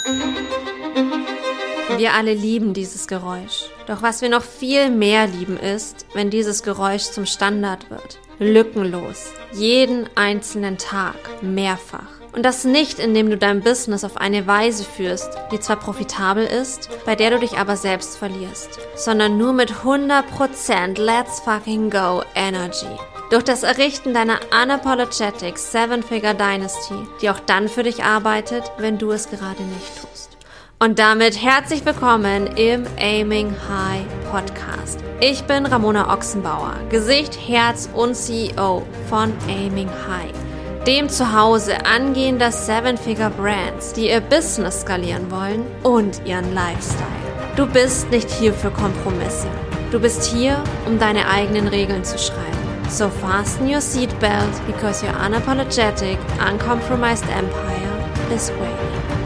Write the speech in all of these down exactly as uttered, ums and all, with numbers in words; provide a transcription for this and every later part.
Wir alle lieben dieses Geräusch. Doch was wir noch viel mehr lieben ist, wenn dieses Geräusch zum Standard wird. Lückenlos. Jeden einzelnen Tag. Mehrfach. Und das nicht, indem du dein Business auf eine Weise führst, die zwar profitabel ist, bei der du dich aber selbst verlierst, sondern nur mit hundert Prozent Let's fucking go Energy. Durch das Errichten deiner Unapologetic Seven-Figure Dynasty, die auch dann für dich arbeitet, wenn du es gerade nicht tust. Und damit herzlich willkommen im Aiming High Podcast. Ich bin Ramona Ochsenbauer, Gesicht, Herz und C E O von Aiming High, dem Zuhause angehender Seven-Figure Brands, die ihr Business skalieren wollen und ihren Lifestyle. Du bist nicht hier für Kompromisse. Du bist hier, um deine eigenen Regeln zu schreiben. So fasten your seatbelt because your unapologetic, uncompromised empire is waiting.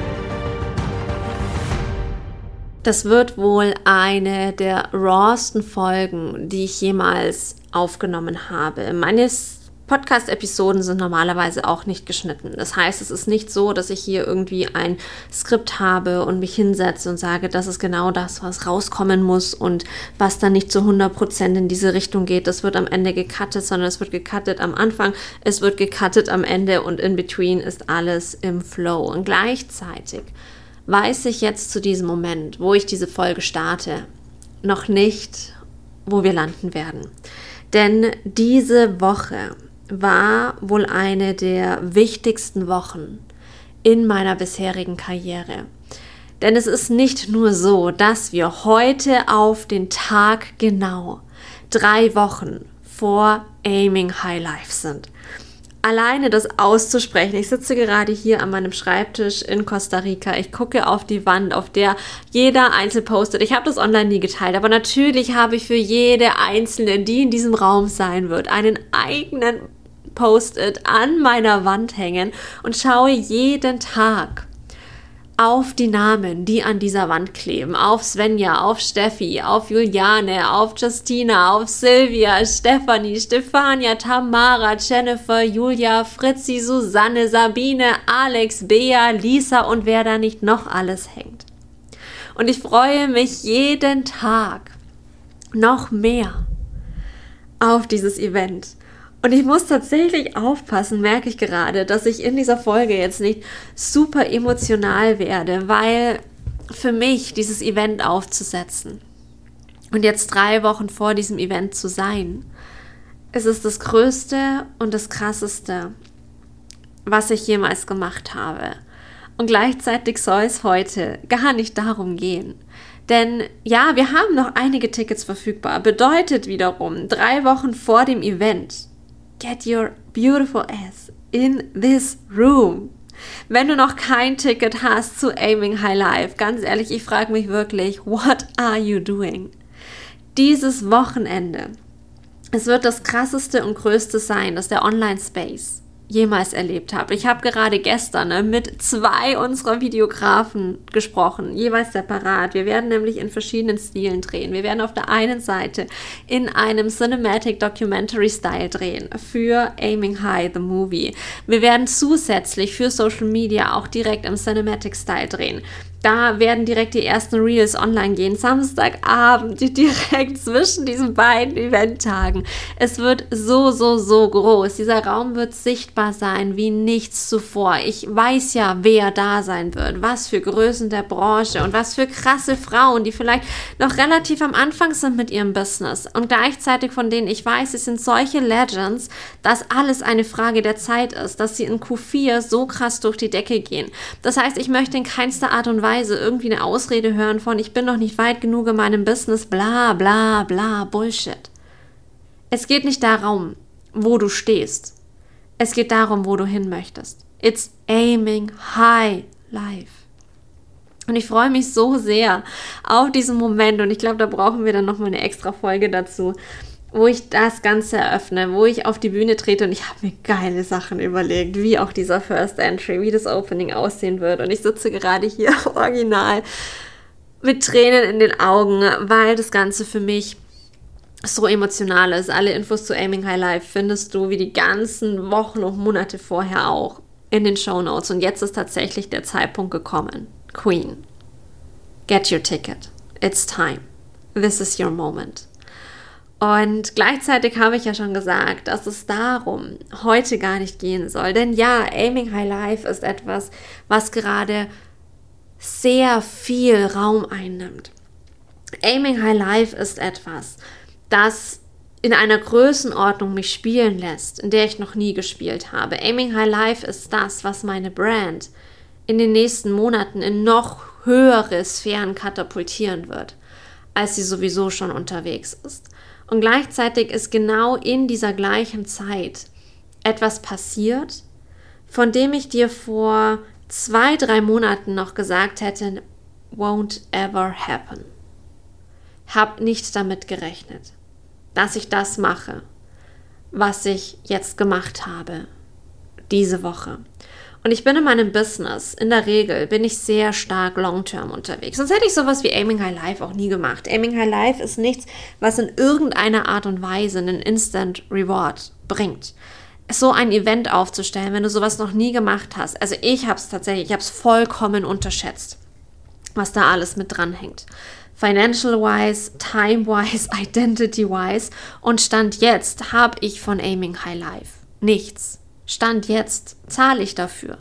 Das wird wohl eine der rawsten Folgen, die ich jemals aufgenommen habe. Meine Podcast-Episoden sind normalerweise auch nicht geschnitten. Das heißt, es ist nicht so, dass ich hier irgendwie ein Skript habe und mich hinsetze und sage, das ist genau das, was rauskommen muss und was dann nicht zu hundert Prozent in diese Richtung geht. Das wird am Ende gecuttet, sondern es wird gecuttet am Anfang, es wird gecuttet am Ende und in between ist alles im Flow. Und gleichzeitig weiß ich jetzt zu diesem Moment, wo ich diese Folge starte, noch nicht, wo wir landen werden. Denn diese Woche war wohl eine der wichtigsten Wochen in meiner bisherigen Karriere. Denn es ist nicht nur so, dass wir heute auf den Tag genau drei Wochen vor Aiming High Life sind. Alleine das auszusprechen, ich sitze gerade hier an meinem Schreibtisch in Costa Rica, ich gucke auf die Wand, auf der jeder einzeln postet. Ich habe das online nie geteilt, aber natürlich habe ich für jede einzelne, die in diesem Raum sein wird, einen eigenen Post-it an meiner Wand hängen und schaue jeden Tag auf die Namen, die an dieser Wand kleben, auf Svenja, auf Steffi, auf Juliane, auf Justina, auf Silvia, Stefanie, Stefania, Tamara, Jennifer, Julia, Fritzi, Susanne, Sabine, Alex, Bea, Lisa und wer da nicht noch alles hängt. Und ich freue mich jeden Tag noch mehr auf dieses Event. Und ich muss tatsächlich aufpassen, merke ich gerade, dass ich in dieser Folge jetzt nicht super emotional werde, weil für mich dieses Event aufzusetzen und jetzt drei Wochen vor diesem Event zu sein, es ist das Größte und das Krasseste, was ich jemals gemacht habe. Und gleichzeitig soll es heute gar nicht darum gehen. Denn ja, wir haben noch einige Tickets verfügbar, bedeutet wiederum, drei Wochen vor dem Event, get your beautiful ass in this room. Wenn du noch kein Ticket hast zu Aiming High Life, ganz ehrlich, ich frage mich wirklich, what are you doing? Dieses Wochenende, es wird das krasseste und größte sein, das der Online-Space jemals erlebt habe. Ich habe gerade gestern ne, mit zwei unserer Videografen gesprochen, jeweils separat. Wir werden nämlich in verschiedenen Stilen drehen. Wir werden auf der einen Seite in einem Cinematic Documentary Style drehen für Aiming High, the Movie. Wir werden zusätzlich für Social Media auch direkt im Cinematic Style drehen. Da werden direkt die ersten Reels online gehen, Samstagabend, direkt zwischen diesen beiden Eventtagen. Es wird so, so, so groß. Dieser Raum wird sichtbar sein wie nichts zuvor. Ich weiß ja, wer da sein wird, was für Größen der Branche und was für krasse Frauen, die vielleicht noch relativ am Anfang sind mit ihrem Business. Und gleichzeitig von denen ich weiß, es sind solche Legends, dass alles eine Frage der Zeit ist, dass sie in Q vier so krass durch die Decke gehen. Das heißt, ich möchte in keinster Art und Weise irgendwie eine Ausrede hören von ich bin noch nicht weit genug in meinem Business, bla bla bla, Bullshit. Es geht nicht darum, wo du stehst. Es geht darum, wo du hin möchtest. It's aiming high life. Und ich freue mich so sehr auf diesen Moment und ich glaube, da brauchen wir dann nochmal eine extra Folge dazu, wo ich das Ganze eröffne, wo ich auf die Bühne trete und ich habe mir geile Sachen überlegt, wie auch dieser First Entry, wie das Opening aussehen wird. Und ich sitze gerade hier original mit Tränen in den Augen, weil das Ganze für mich so emotional ist. Alle Infos zu Aiming High Life findest du wie die ganzen Wochen und Monate vorher auch in den Shownotes. Und jetzt ist tatsächlich der Zeitpunkt gekommen. Queen, get your ticket. It's time. This is your moment. Und gleichzeitig habe ich ja schon gesagt, dass es darum heute gar nicht gehen soll. Denn ja, Aiming High Life ist etwas, was gerade sehr viel Raum einnimmt. Aiming High Life ist etwas, das in einer Größenordnung mich spielen lässt, in der ich noch nie gespielt habe. Aiming High Life ist das, was meine Brand in den nächsten Monaten in noch höhere Sphären katapultieren wird, als sie sowieso schon unterwegs ist. Und gleichzeitig ist genau in dieser gleichen Zeit etwas passiert, von dem ich dir vor zwei, drei Monaten noch gesagt hätte, won't ever happen. Hab nicht damit gerechnet, dass ich das mache, was ich jetzt gemacht habe, diese Woche. Und ich bin in meinem Business, in der Regel bin ich sehr stark long-term unterwegs. Sonst hätte ich sowas wie Aiming High Life auch nie gemacht. Aiming High Life ist nichts, was in irgendeiner Art und Weise einen Instant Reward bringt. So ein Event aufzustellen, wenn du sowas noch nie gemacht hast. Also ich habe es tatsächlich, ich habe es vollkommen unterschätzt, was da alles mit dranhängt. Financial-wise, time-wise, identity-wise. Und Stand jetzt habe ich von Aiming High Life nichts. Stand jetzt zahle ich dafür,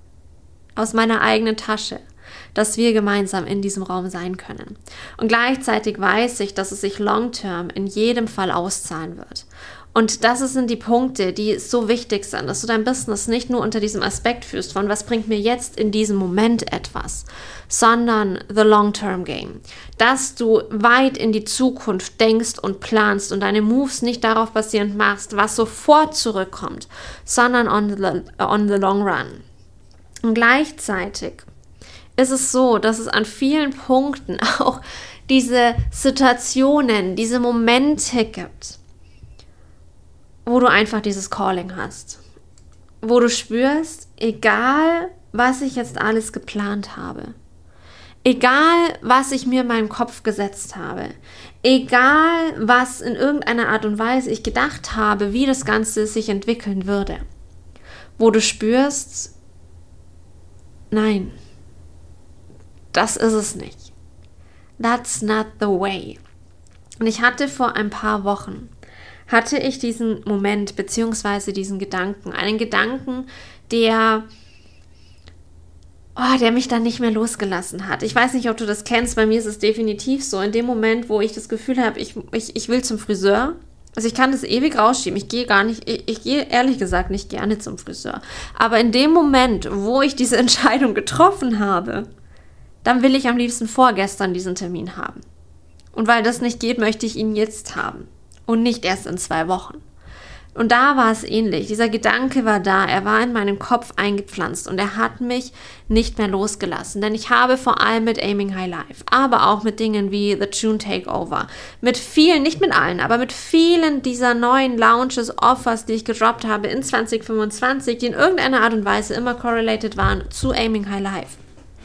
aus meiner eigenen Tasche, dass wir gemeinsam in diesem Raum sein können. Und gleichzeitig weiß ich, dass es sich long-term in jedem Fall auszahlen wird. Und das sind die Punkte, die so wichtig sind, dass du dein Business nicht nur unter diesem Aspekt führst, von was bringt mir jetzt in diesem Moment etwas, sondern the long-term game. Dass du weit in die Zukunft denkst und planst und deine Moves nicht darauf basierend machst, was sofort zurückkommt, sondern on the, on the long run. Und gleichzeitig ist es so, dass es an vielen Punkten auch diese Situationen, diese Momente gibt, wo du einfach dieses Calling hast, wo du spürst, egal was ich jetzt alles geplant habe, egal was ich mir in meinen Kopf gesetzt habe, egal was in irgendeiner Art und Weise ich gedacht habe, wie das Ganze sich entwickeln würde, wo du spürst, nein, das ist es nicht. That's not the way. Und ich hatte vor ein paar Wochen hatte ich diesen Moment beziehungsweise diesen Gedanken, einen Gedanken, der, oh, der mich dann nicht mehr losgelassen hat. Ich weiß nicht, ob du das kennst, bei mir ist es definitiv so, in dem Moment, wo ich das Gefühl habe, ich, ich, ich will zum Friseur, also ich kann das ewig rausschieben, ich gehe gar nicht, ich, ich gehe ehrlich gesagt nicht gerne zum Friseur, aber in dem Moment, wo ich diese Entscheidung getroffen habe, dann will ich am liebsten vorgestern diesen Termin haben. Und weil das nicht geht, möchte ich ihn jetzt haben. Und nicht erst in zwei Wochen. Und da war es ähnlich. Dieser Gedanke war da, er war in meinen Kopf eingepflanzt und er hat mich nicht mehr losgelassen. Denn ich habe vor allem mit Aiming High Life, aber auch mit Dingen wie The June Takeover, mit vielen, nicht mit allen, aber mit vielen dieser neuen Launches, Offers, die ich gedroppt habe in zwanzig fünfundzwanzig, die in irgendeiner Art und Weise immer correlated waren zu Aiming High Life,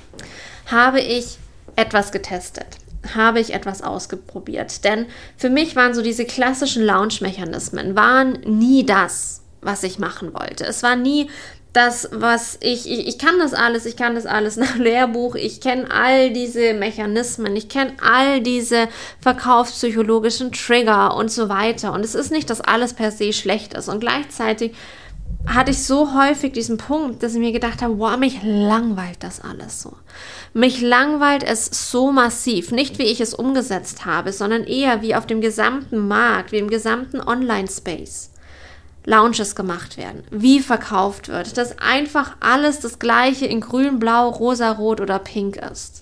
habe ich etwas getestet. habe ich etwas ausprobiert. Denn für mich waren so diese klassischen Launch-Mechanismen, waren nie das, was ich machen wollte. Es war nie das, was ich, ich, ich kann das alles, ich kann das alles nach Lehrbuch, ich kenne all diese Mechanismen, ich kenne all diese verkaufspsychologischen Trigger und so weiter. Und es ist nicht, dass alles per se schlecht ist. Und gleichzeitig hatte ich so häufig diesen Punkt, dass ich mir gedacht habe, wow, mich langweilt das alles so. Mich langweilt es so massiv, nicht wie ich es umgesetzt habe, sondern eher wie auf dem gesamten Markt, wie im gesamten Online-Space Launches gemacht werden, wie verkauft wird, dass einfach alles das Gleiche in grün, blau, rosa, rot oder pink ist.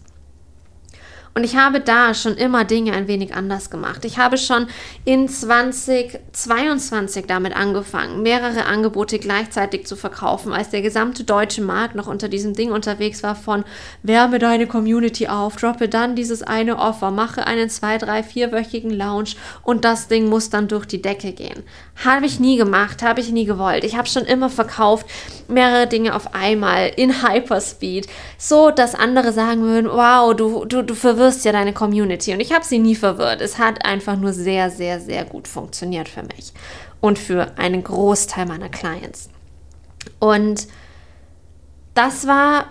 Und ich habe da schon immer Dinge ein wenig anders gemacht. Ich habe schon in zwanzig zweiundzwanzig damit angefangen, mehrere Angebote gleichzeitig zu verkaufen, als der gesamte deutsche Markt noch unter diesem Ding unterwegs war von wärme deine Community auf, droppe dann dieses eine Offer, mache einen zwei-, drei-, vierwöchigen Launch und das Ding muss dann durch die Decke gehen. Habe ich nie gemacht, habe ich nie gewollt. Ich habe schon immer verkauft, mehrere Dinge auf einmal in Hyperspeed, so dass andere sagen würden, wow, du, du, du verwirrst ja deine Community. Und ich habe sie nie verwirrt. Es hat einfach nur sehr, sehr, sehr gut funktioniert für mich und für einen Großteil meiner Clients. Und das war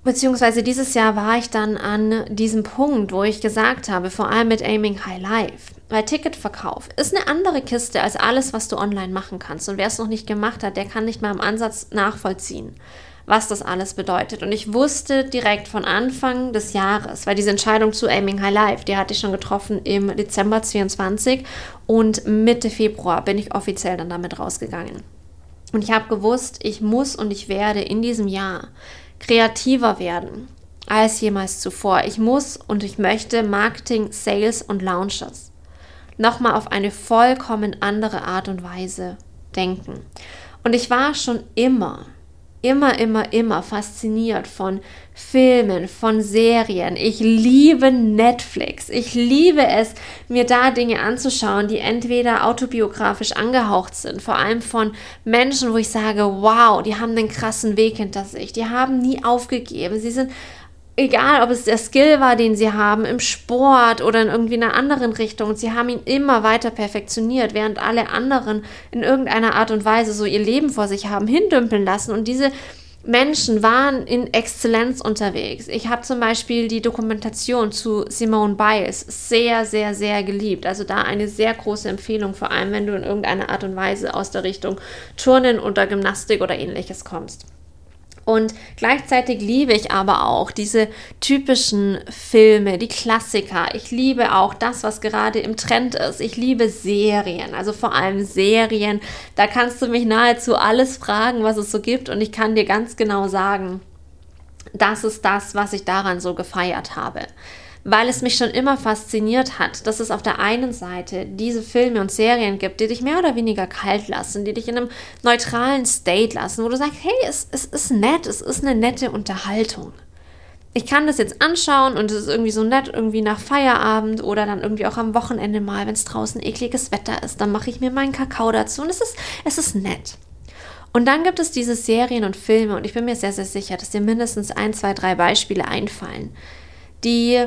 beziehungsweise dieses Jahr war ich dann an diesem Punkt, wo ich gesagt habe, vor allem mit Aiming High Life, weil Ticketverkauf ist eine andere Kiste als alles, was du online machen kannst. Und wer es noch nicht gemacht hat, der kann nicht mal im Ansatz nachvollziehen, was das alles bedeutet. Und ich wusste direkt von Anfang des Jahres, weil diese Entscheidung zu Aiming High Life, die hatte ich schon getroffen im Dezember zweiundzwanzig und Mitte Februar bin ich offiziell dann damit rausgegangen. Und ich habe gewusst, ich muss und ich werde in diesem Jahr kreativer werden als jemals zuvor. Ich muss und ich möchte Marketing, Sales und Launches nochmal auf eine vollkommen andere Art und Weise denken. Und ich war schon immer Immer, immer, immer fasziniert von Filmen, von Serien. Ich liebe Netflix. Ich liebe es, mir da Dinge anzuschauen, die entweder autobiografisch angehaucht sind, vor allem von Menschen, wo ich sage, wow, die haben einen krassen Weg hinter sich. Die haben nie aufgegeben. Sie sind, egal ob es der Skill war, den sie haben, im Sport oder in irgendwie einer anderen Richtung, sie haben ihn immer weiter perfektioniert, während alle anderen in irgendeiner Art und Weise so ihr Leben vor sich haben hindümpeln lassen. Und diese Menschen waren in Exzellenz unterwegs. Ich habe zum Beispiel die Dokumentation zu Simone Biles sehr, sehr, sehr geliebt. Also da eine sehr große Empfehlung, vor allem wenn du in irgendeiner Art und Weise aus der Richtung Turnen oder Gymnastik oder ähnliches kommst. Und gleichzeitig liebe ich aber auch diese typischen Filme, die Klassiker. Ich liebe auch das, was gerade im Trend ist. Ich liebe Serien, also vor allem Serien. Da kannst du mich nahezu alles fragen, was es so gibt. Und ich kann dir ganz genau sagen, das ist das, was ich daran so gefeiert habe. Weil es mich schon immer fasziniert hat, dass es auf der einen Seite diese Filme und Serien gibt, die dich mehr oder weniger kalt lassen, die dich in einem neutralen State lassen, wo du sagst, hey, es, es ist nett, es ist eine nette Unterhaltung. Ich kann das jetzt anschauen und es ist irgendwie so nett, irgendwie nach Feierabend oder dann irgendwie auch am Wochenende mal, wenn es draußen ekliges Wetter ist, dann mache ich mir meinen Kakao dazu und es ist, es ist nett. Und dann gibt es diese Serien und Filme und ich bin mir sehr, sehr sicher, dass dir mindestens ein, zwei, drei Beispiele einfallen, die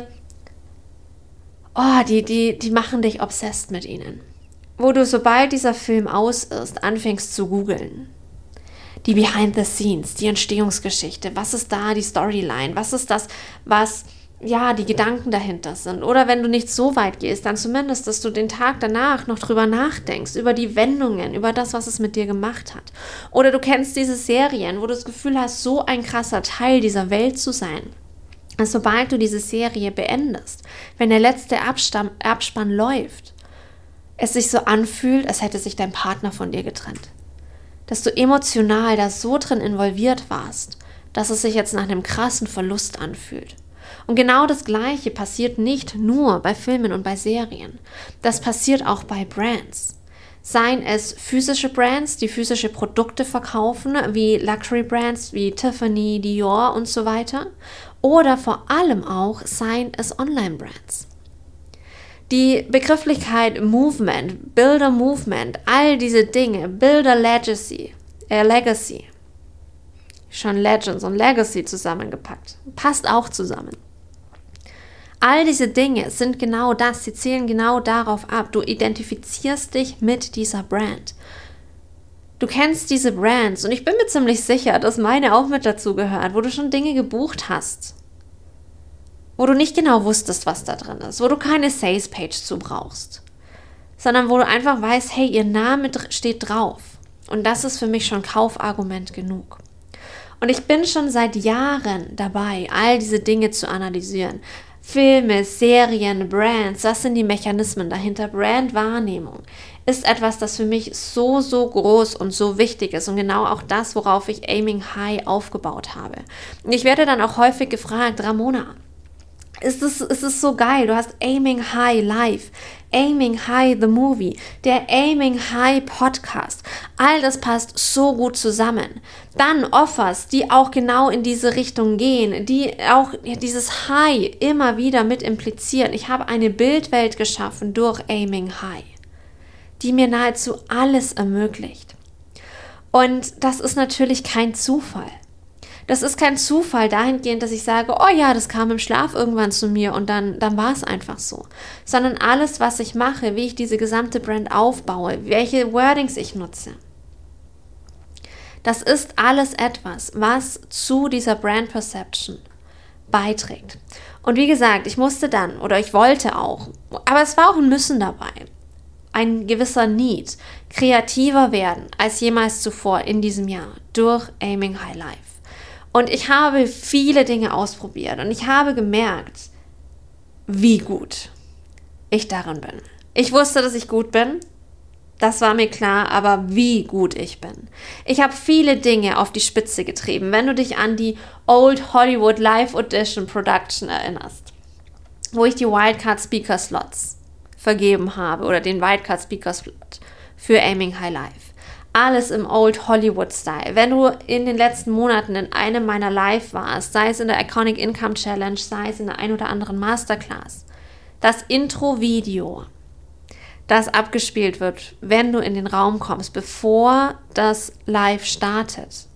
Oh, die, die, die machen dich obsessed mit ihnen. Wo du, sobald dieser Film aus ist, anfängst zu googeln. Die Behind the Scenes, die Entstehungsgeschichte, was ist da die Storyline, was ist das, was, ja, die Gedanken dahinter sind. Oder wenn du nicht so weit gehst, dann zumindest, dass du den Tag danach noch drüber nachdenkst, über die Wendungen, über das, was es mit dir gemacht hat. Oder du kennst diese Serien, wo du das Gefühl hast, so ein krasser Teil dieser Welt zu sein. Also sobald du diese Serie beendest, wenn der letzte Abspann, Abspann läuft, es sich so anfühlt, als hätte sich dein Partner von dir getrennt. Dass du emotional da so drin involviert warst, dass es sich jetzt nach einem krassen Verlust anfühlt. Und genau das Gleiche passiert nicht nur bei Filmen und bei Serien. Das passiert auch bei Brands. Seien es physische Brands, die physische Produkte verkaufen, wie Luxury Brands wie Tiffany, Dior und so weiter. Oder vor allem auch seien es Online-Brands. Die Begrifflichkeit Movement, Builder Movement, all diese Dinge, Builder Legacy, äh Legacy, schon Legends und Legacy zusammengepackt, passt auch zusammen. All diese Dinge sind genau das, sie zählen genau darauf ab. Du identifizierst dich mit dieser Brand. Du kennst diese Brands und ich bin mir ziemlich sicher, dass meine auch mit dazu gehört, wo du schon Dinge gebucht hast, wo du nicht genau wusstest, was da drin ist, wo du keine Sales-Page zu brauchst, sondern wo du einfach weißt, hey, ihr Name steht drauf. Und das ist für mich schon Kaufargument genug. Und ich bin schon seit Jahren dabei, all diese Dinge zu analysieren. Filme, Serien, Brands, was sind die Mechanismen dahinter? Brandwahrnehmung ist etwas, das für mich so, so groß und so wichtig ist und genau auch das, worauf ich Aiming High aufgebaut habe. Und ich werde dann auch häufig gefragt, Ramona, ist es, ist es so geil, du hast Aiming High Live, Aiming High the Movie, der Aiming High Podcast, all das passt so gut zusammen. Dann Offers, die auch genau in diese Richtung gehen, die auch dieses High immer wieder mit implizieren. Ich habe eine Bildwelt geschaffen durch Aiming High, die mir nahezu alles ermöglicht. Und das ist natürlich kein Zufall. Das ist kein Zufall dahingehend, dass ich sage, oh ja, das kam im Schlaf irgendwann zu mir und dann, dann war es einfach so. Sondern alles, was ich mache, wie ich diese gesamte Brand aufbaue, welche Wordings ich nutze, Das ist alles etwas, was zu dieser Brand Perception beiträgt. Und wie gesagt, ich musste dann, oder ich wollte auch, aber es war auch ein Müssen dabei, ein gewisser Need, kreativer werden als jemals zuvor in diesem Jahr durch Aiming High Life. Und ich habe viele Dinge ausprobiert und ich habe gemerkt, wie gut ich darin bin. Ich wusste, dass ich gut bin, das war mir klar, aber wie gut ich bin. Ich habe viele Dinge auf die Spitze getrieben. Wenn du dich an die Old Hollywood Live Audition Production erinnerst, wo ich die Wildcard Speaker Slots vergeben habe oder den Wildcard Speaker Slot für Aiming High Life. Alles im Old Hollywood Style. Wenn du in den letzten Monaten in einem meiner Live warst, sei es in der Iconic Income Challenge, sei es in der ein oder anderen Masterclass, das Intro-Video, das abgespielt wird, wenn du in den Raum kommst, bevor das Live startet.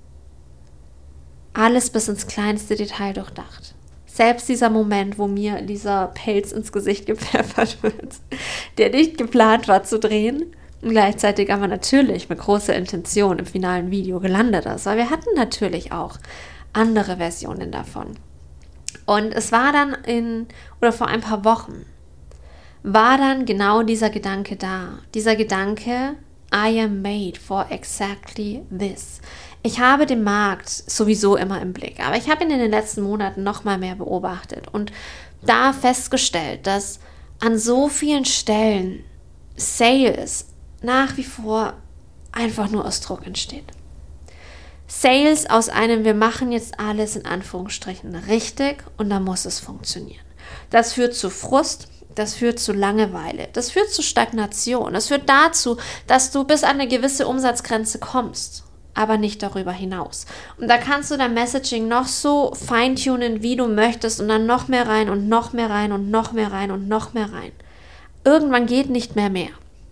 Alles bis ins kleinste Detail durchdacht. Selbst dieser Moment, wo mir dieser Pelz ins Gesicht gepfeffert wird, der nicht geplant war zu drehen, und gleichzeitig aber natürlich mit großer Intention im finalen Video gelandet ist, weil wir hatten natürlich auch andere Versionen davon. Und es war dann in, oder vor ein paar Wochen, war dann genau dieser Gedanke da. Dieser Gedanke, I am made for exactly this. Ich habe den Markt sowieso immer im Blick, aber ich habe ihn in den letzten Monaten noch mal mehr beobachtet und da festgestellt, dass an so vielen Stellen Sales nach wie vor einfach nur aus Druck entsteht. Sales aus einem, wir machen jetzt alles in Anführungsstrichen richtig und dann muss es funktionieren. Das führt zu Frust, das führt zu Langeweile, das führt zu Stagnation, das führt dazu, dass du bis an eine gewisse Umsatzgrenze kommst, aber nicht darüber hinaus. Und da kannst du dein Messaging noch so feintunen, wie du möchtest und dann noch mehr rein und noch mehr rein und noch mehr rein und noch mehr rein. Irgendwann geht nicht mehr mehr.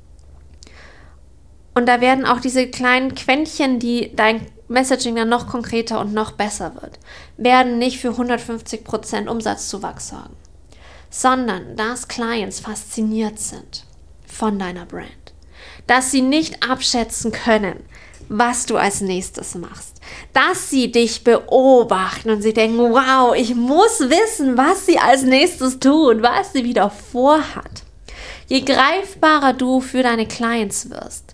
Und da werden auch diese kleinen Quäntchen, die dein Messaging dann noch konkreter und noch besser wird, werden nicht für hundertfünfzig Prozent Umsatzzuwachs sorgen, sondern dass Clients fasziniert sind von deiner Brand, dass sie nicht abschätzen können, was du als nächstes machst, dass sie dich beobachten und sie denken, wow, ich muss wissen, was sie als nächstes tun, was sie wieder vorhat. Je greifbarer du für deine Clients wirst,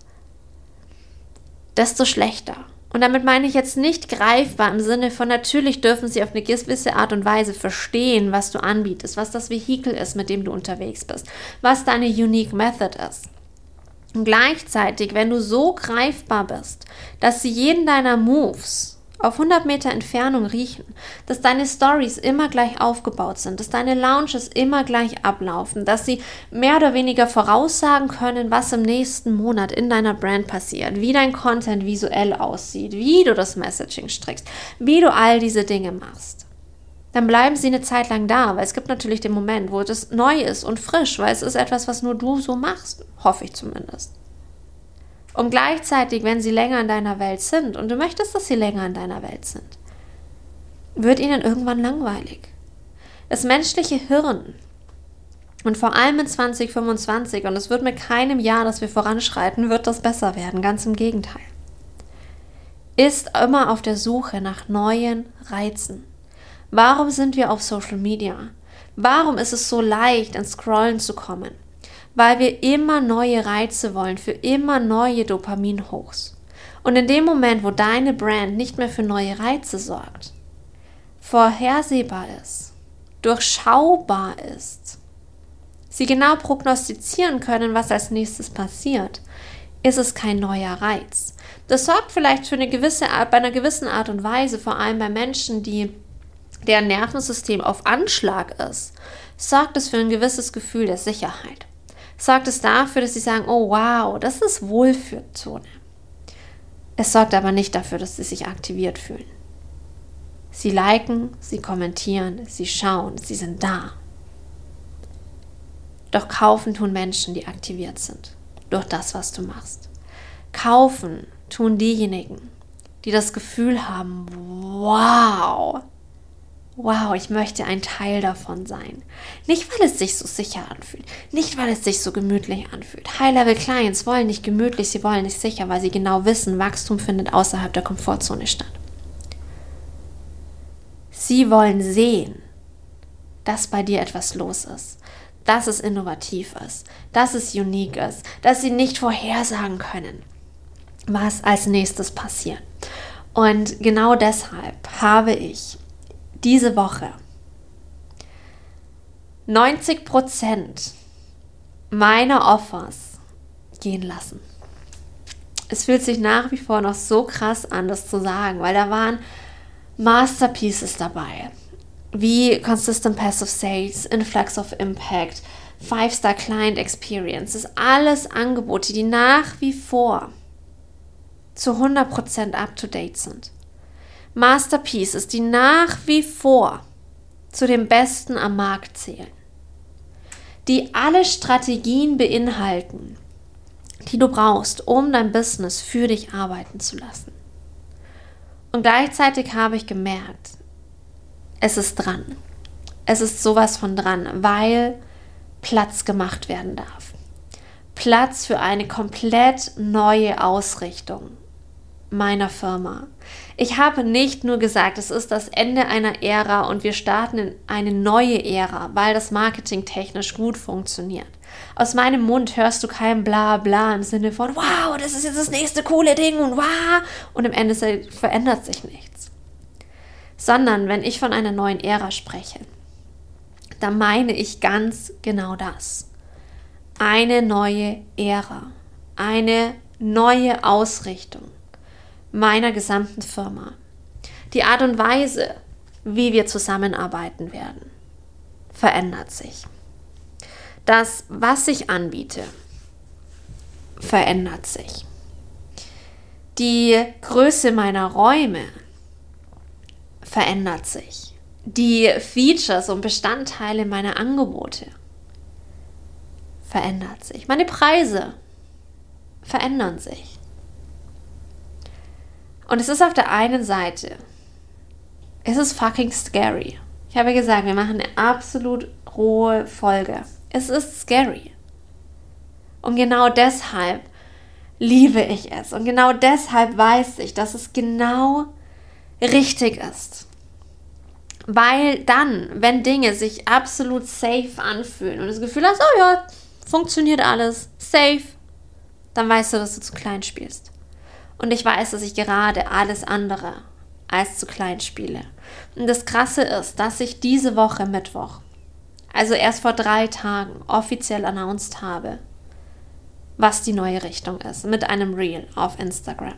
desto schlechter. Und damit meine ich jetzt nicht greifbar im Sinne von, natürlich dürfen sie auf eine gewisse Art und Weise verstehen, was du anbietest, was das Vehikel ist, mit dem du unterwegs bist, was deine Unique Method ist. Und gleichzeitig, wenn du so greifbar bist, dass sie jeden deiner Moves auf hundert Meter Entfernung riechen, dass deine Stories immer gleich aufgebaut sind, dass deine Launches immer gleich ablaufen, dass sie mehr oder weniger voraussagen können, was im nächsten Monat in deiner Brand passiert, wie dein Content visuell aussieht, wie du das Messaging strickst, wie du all diese Dinge machst. Dann bleiben sie eine Zeit lang da, weil es gibt natürlich den Moment, wo das neu ist und frisch, weil es ist etwas, was nur du so machst, hoffe ich zumindest. Und gleichzeitig, wenn sie länger in deiner Welt sind und du möchtest, dass sie länger in deiner Welt sind, wird ihnen irgendwann langweilig. Das menschliche Hirn und vor allem in zwanzig fünfundzwanzig, und es wird mit keinem Jahr, das wir voranschreiten, wird das besser werden, ganz im Gegenteil, ist immer auf der Suche nach neuen Reizen. Warum sind wir auf Social Media? Warum ist es so leicht, ins Scrollen zu kommen? Weil wir immer neue Reize wollen, für immer neue Dopaminhochs. Und in dem Moment, wo deine Brand nicht mehr für neue Reize sorgt, vorhersehbar ist, durchschaubar ist, sie genau prognostizieren können, was als nächstes passiert, ist es kein neuer Reiz. Das sorgt vielleicht für eine gewisse Art, bei einer gewissen Art und Weise, vor allem bei Menschen, die deren Nervensystem auf Anschlag ist, sorgt es für ein gewisses Gefühl der Sicherheit. Sorgt es dafür, dass sie sagen, oh wow, das ist Wohlfühlzone. Es sorgt aber nicht dafür, dass sie sich aktiviert fühlen. Sie liken, sie kommentieren, sie schauen, sie sind da. Doch kaufen tun Menschen, die aktiviert sind durch das, was du machst. Kaufen tun diejenigen, die das Gefühl haben, wow, wow, ich möchte ein Teil davon sein. Nicht, weil es sich so sicher anfühlt, nicht, weil es sich so gemütlich anfühlt. High-Level-Clients wollen nicht gemütlich, sie wollen nicht sicher, weil sie genau wissen, Wachstum findet außerhalb der Komfortzone statt. Sie wollen sehen, dass bei dir etwas los ist, dass es innovativ ist, dass es unique ist, dass sie nicht vorhersagen können, was als nächstes passiert. Und genau deshalb habe ich diese Woche neunzig Prozent meiner Offers gehen lassen. Es fühlt sich nach wie vor noch so krass an, das zu sagen, weil da waren Masterpieces dabei, wie Consistent Passive Sales, Influx of Impact, Five-Star Client Experience. Das sind alles Angebote, die nach wie vor zu hundert Prozent up-to-date sind. Masterpieces, die nach wie vor zu den Besten am Markt zählen. Die alle Strategien beinhalten, die du brauchst, um dein Business für dich arbeiten zu lassen. Und gleichzeitig habe ich gemerkt, es ist dran. Es ist sowas von dran, weil Platz gemacht werden darf. Platz für eine komplett neue Ausrichtung meiner Firma. Ich habe nicht nur gesagt, es ist das Ende einer Ära und wir starten in eine neue Ära, weil das Marketing technisch gut funktioniert. Aus meinem Mund hörst du kein Blabla im Sinne von, wow, das ist jetzt das nächste coole Ding und wow, und im Endeffekt verändert sich nichts. Sondern wenn ich von einer neuen Ära spreche, dann meine ich ganz genau das. Eine neue Ära, eine neue Ausrichtung meiner gesamten Firma. Die Art und Weise, wie wir zusammenarbeiten werden, verändert sich. Das, was ich anbiete, verändert sich. Die Größe meiner Räume verändert sich. Die Features und Bestandteile meiner Angebote verändert sich. Meine Preise verändern sich. Und es ist auf der einen Seite, es ist fucking scary. Ich habe gesagt, wir machen eine absolut rohe Folge. Es ist scary. Und genau deshalb liebe ich es. Und genau deshalb weiß ich, dass es genau richtig ist. Weil dann, wenn Dinge sich absolut safe anfühlen und das Gefühl hast, oh ja, funktioniert alles, safe, dann weißt du, dass du zu klein spielst. Und ich weiß, dass ich gerade alles andere als zu klein spiele. Und das Krasse ist, dass ich diese Woche Mittwoch, also erst vor drei Tagen, offiziell announced habe, was die neue Richtung ist, mit einem Reel auf Instagram.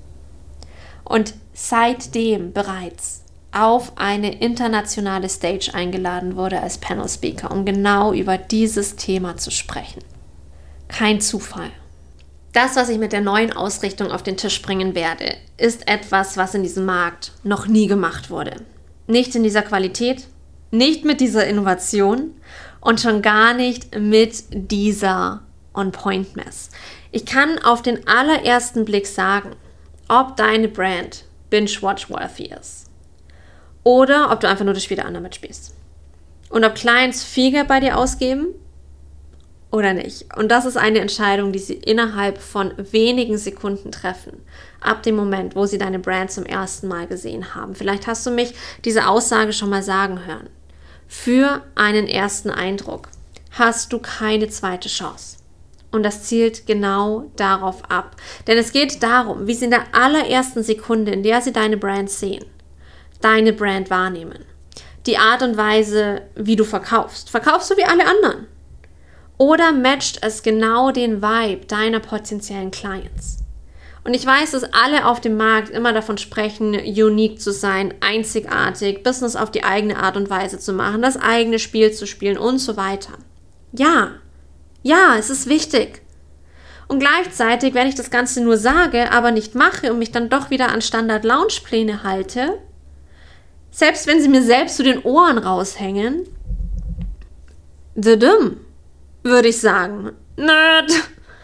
Und seitdem bereits auf eine internationale Stage eingeladen wurde als Panel Speaker, um genau über dieses Thema zu sprechen. Kein Zufall. Das, was ich mit der neuen Ausrichtung auf den Tisch bringen werde, ist etwas, was in diesem Markt noch nie gemacht wurde. Nicht in dieser Qualität, nicht mit dieser Innovation und schon gar nicht mit dieser On-Point-Mess. Ich kann auf den allerersten Blick sagen, ob deine Brand binge-watch-worthy ist oder ob du einfach nur das Spiel der anderen mitspielst. Und ob Clients viel Geld bei dir ausgeben oder nicht. Und das ist eine Entscheidung, die sie innerhalb von wenigen Sekunden treffen. Ab dem Moment, wo sie deine Brand zum ersten Mal gesehen haben. Vielleicht hast du mich diese Aussage schon mal sagen hören. Für einen ersten Eindruck hast du keine zweite Chance. Und das zielt genau darauf ab. Denn es geht darum, wie sie in der allerersten Sekunde, in der sie deine Brand sehen, deine Brand wahrnehmen. Die Art und Weise, wie du verkaufst. Verkaufst du wie alle anderen? Oder matcht es genau den Vibe deiner potenziellen Clients? Und ich weiß, dass alle auf dem Markt immer davon sprechen, unique zu sein, einzigartig, Business auf die eigene Art und Weise zu machen, das eigene Spiel zu spielen und so weiter. Ja, ja, es ist wichtig. Und gleichzeitig, wenn ich das Ganze nur sage, aber nicht mache und mich dann doch wieder an Standard-Lounge-Pläne halte, selbst wenn sie mir selbst zu den Ohren raushängen, the dumm, würde ich sagen. Nerd.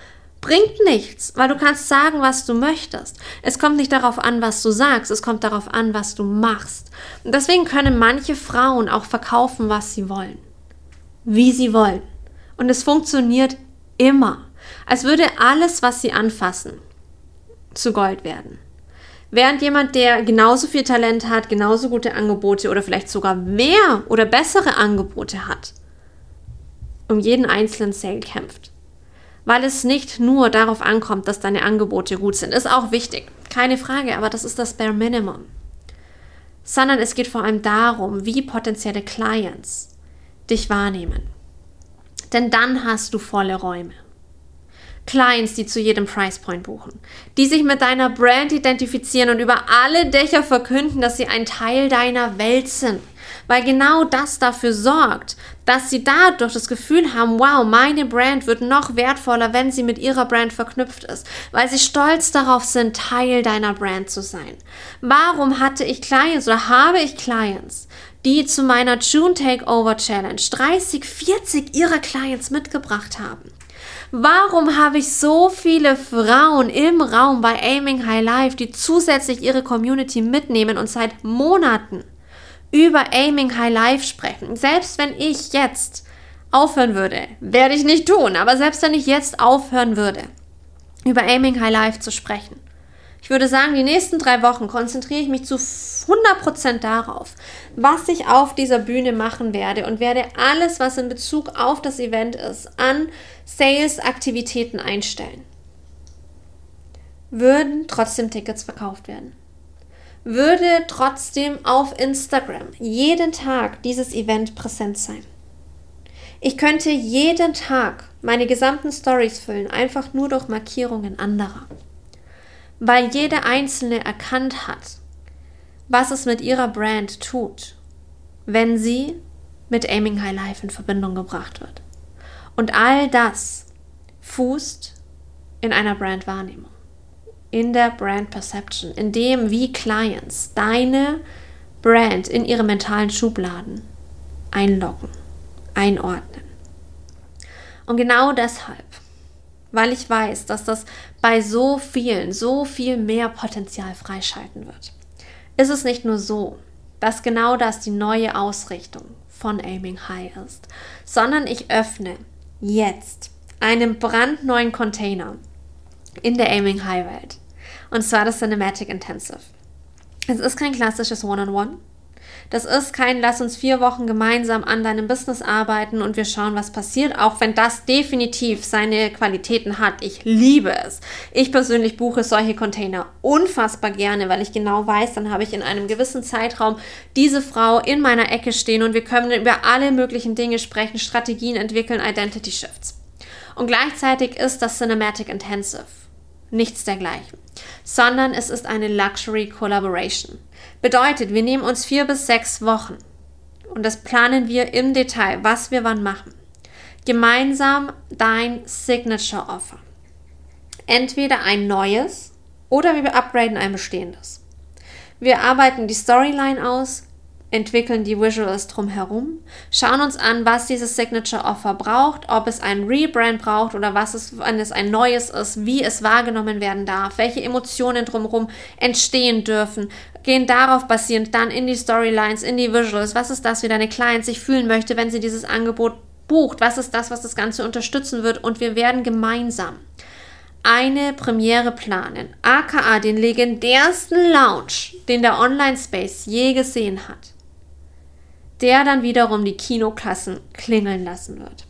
Bringt nichts, weil du kannst sagen, was du möchtest. Es kommt nicht darauf an, was du sagst, es kommt darauf an, was du machst. Und deswegen können manche Frauen auch verkaufen, was sie wollen. Wie sie wollen. Und es funktioniert immer. Als würde alles, was sie anfassen, zu Gold werden. Während jemand, der genauso viel Talent hat, genauso gute Angebote oder vielleicht sogar mehr oder bessere Angebote hat, um jeden einzelnen Sale kämpft. Weil es nicht nur darauf ankommt, dass deine Angebote gut sind. Ist auch wichtig, keine Frage, aber das ist das Bare Minimum. Sondern es geht vor allem darum, wie potenzielle Clients dich wahrnehmen. Denn dann hast du volle Räume. Clients, die zu jedem Price Point buchen, die sich mit deiner Brand identifizieren und über alle Dächer verkünden, dass sie ein Teil deiner Welt sind. Weil genau das dafür sorgt, dass sie dadurch das Gefühl haben, wow, meine Brand wird noch wertvoller, wenn sie mit ihrer Brand verknüpft ist. Weil sie stolz darauf sind, Teil deiner Brand zu sein. Warum hatte ich Clients oder habe ich Clients, die zu meiner June Takeover Challenge dreißig, vierzig ihrer Clients mitgebracht haben? Warum habe ich so viele Frauen im Raum bei Aiming High Life, die zusätzlich ihre Community mitnehmen und seit Monaten über Aiming High Life sprechen? Selbst wenn ich jetzt aufhören würde, werde ich nicht tun, aber selbst wenn ich jetzt aufhören würde, über Aiming High Life zu sprechen, ich würde sagen, die nächsten drei Wochen konzentriere ich mich zu hundert Prozent darauf, was ich auf dieser Bühne machen werde und werde alles, was in Bezug auf das Event ist, an Sales-Aktivitäten einstellen. Würden trotzdem Tickets verkauft werden? Würde trotzdem auf Instagram jeden Tag dieses Event präsent sein? Ich könnte jeden Tag meine gesamten Stories füllen, einfach nur durch Markierungen anderer. Weil jede Einzelne erkannt hat, was es mit ihrer Brand tut, wenn sie mit Aiming High Life in Verbindung gebracht wird. Und all das fußt in einer Brandwahrnehmung, in der Brand Perception, in dem, wie Clients deine Brand in ihre mentalen Schubladen einloggen, einordnen. Und genau deshalb, weil ich weiß, dass das bei so vielen, so viel mehr Potenzial freischalten wird, ist es nicht nur so, dass genau das die neue Ausrichtung von Aiming High ist, sondern ich öffne jetzt einen brandneuen Container in der Aiming High Welt. Und zwar das Cinematic Intensive. Es ist kein klassisches One-on-One. Das ist kein, lass uns vier Wochen gemeinsam an deinem Business arbeiten und wir schauen, was passiert, auch wenn das definitiv seine Qualitäten hat. Ich liebe es. Ich persönlich buche solche Container unfassbar gerne, weil ich genau weiß, dann habe ich in einem gewissen Zeitraum diese Frau in meiner Ecke stehen und wir können über alle möglichen Dinge sprechen, Strategien entwickeln, Identity Shifts. Und gleichzeitig ist das Cinematic Intensive nichts dergleichen, sondern es ist eine Luxury Collaboration. Bedeutet, wir nehmen uns vier bis sechs Wochen und das planen wir im Detail, was wir wann machen. Gemeinsam dein Signature Offer. Entweder ein neues oder wir upgraden ein bestehendes. Wir arbeiten die Storyline aus, entwickeln die Visuals drumherum, schauen uns an, was dieses Signature Offer braucht, ob es ein Rebrand braucht oder was es, wenn es ein neues ist, wie es wahrgenommen werden darf, welche Emotionen drumherum entstehen dürfen, gehen darauf basierend dann in die Storylines, in die Visuals, was ist das, wie deine Client sich fühlen möchte, wenn sie dieses Angebot bucht, was ist das, was das Ganze unterstützen wird und wir werden gemeinsam eine Premiere planen, aka den legendärsten Launch, den der Online-Space je gesehen hat, der dann wiederum die Kinokassen klingeln lassen wird.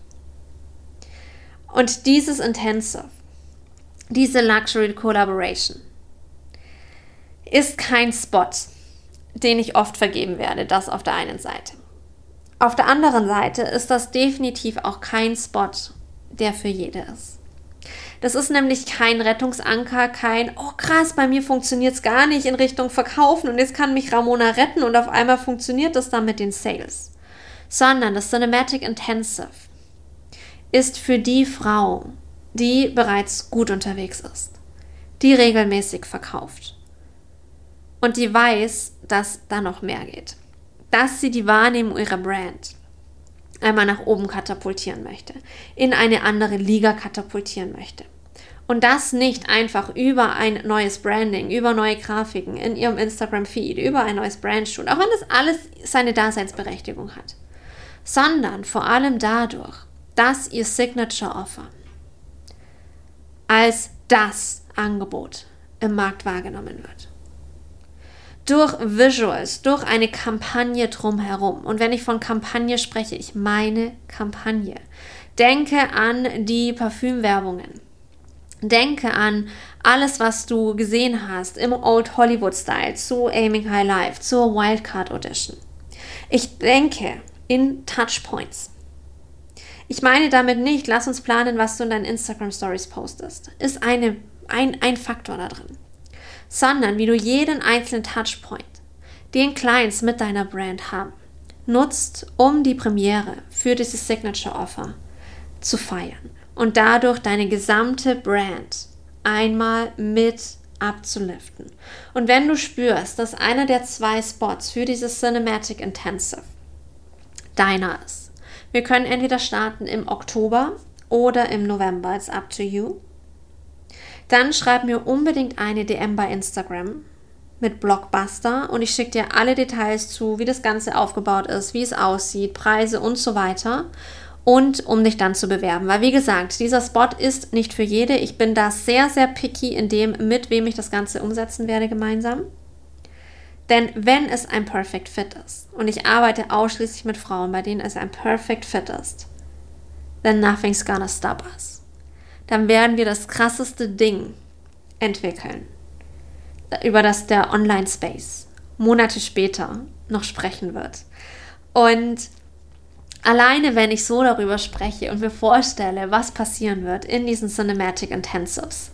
Und dieses Intensive, diese Luxury Collaboration, ist kein Spot, den ich oft vergeben werde, das auf der einen Seite. Auf der anderen Seite ist das definitiv auch kein Spot, der für jede ist. Das ist nämlich kein Rettungsanker, kein, oh krass, bei mir funktioniert es gar nicht in Richtung Verkaufen und jetzt kann mich Ramona retten und auf einmal funktioniert das dann mit den Sales. Sondern das Cinematic Intensive ist für die Frau, die bereits gut unterwegs ist, die regelmäßig verkauft und die weiß, dass da noch mehr geht. Dass sie die Wahrnehmung ihrer Brand einmal nach oben katapultieren möchte, in eine andere Liga katapultieren möchte. Und das nicht einfach über ein neues Branding, über neue Grafiken in ihrem Instagram-Feed, über ein neues Brandshoot, auch wenn das alles seine Daseinsberechtigung hat, sondern vor allem dadurch, dass ihr Signature Offer als das Angebot im Markt wahrgenommen wird. Durch Visuals, durch eine Kampagne drumherum. Und wenn ich von Kampagne spreche, ich meine Kampagne. Denke an die Parfümwerbungen. Denke an alles, was du gesehen hast im Old Hollywood Style zu Aiming High Life, zur Wildcard Audition. Ich denke in Touchpoints. Ich meine damit nicht, lass uns planen, was du in deinen Instagram Stories postest. Ist eine, ein, ein Faktor da drin. Sondern wie du jeden einzelnen Touchpoint, den Clients mit deiner Brand haben, nutzt, um die Premiere für dieses Signature Offer zu feiern und dadurch deine gesamte Brand einmal mit abzuliften. Und wenn du spürst, dass einer der zwei Spots für dieses Cinematic Intensive deiner ist, wir können entweder starten im Oktober oder im November, it's up to you, dann schreib mir unbedingt eine D M bei Instagram mit Blockbuster und ich schicke dir alle Details zu, wie das Ganze aufgebaut ist, wie es aussieht, Preise und so weiter. Und um dich dann zu bewerben. Weil wie gesagt, dieser Spot ist nicht für jede. Ich bin da sehr, sehr picky in dem, mit wem ich das Ganze umsetzen werde gemeinsam. Denn wenn es ein Perfect Fit ist und ich arbeite ausschließlich mit Frauen, bei denen es ein Perfect Fit ist, then nothing's gonna stop us. Dann werden wir das krasseste Ding entwickeln, über das der Online-Space Monate später noch sprechen wird. Und alleine, wenn ich so darüber spreche und mir vorstelle, was passieren wird in diesen Cinematic Intensives.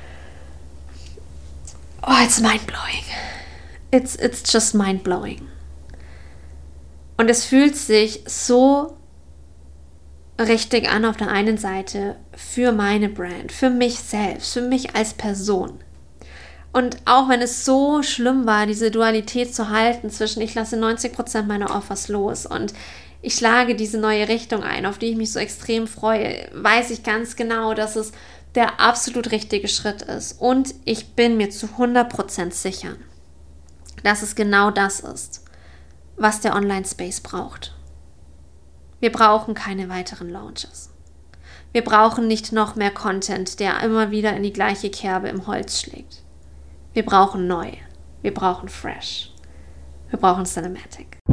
Oh, it's mind-blowing. It's, it's just mind-blowing. Und es fühlt sich so richtig an auf der einen Seite für meine Brand, für mich selbst, für mich als Person. Und auch wenn es so schlimm war, diese Dualität zu halten zwischen ich lasse neunzig Prozent meiner Offers los und ich schlage diese neue Richtung ein, auf die ich mich so extrem freue, weiß ich ganz genau, dass es der absolut richtige Schritt ist. Und ich bin mir zu hundert Prozent sicher, dass es genau das ist, was der Online-Space braucht. Wir brauchen keine weiteren Launches. Wir brauchen nicht noch mehr Content, der immer wieder in die gleiche Kerbe im Holz schlägt. Wir brauchen neu. Wir brauchen fresh. Wir brauchen Cinematic.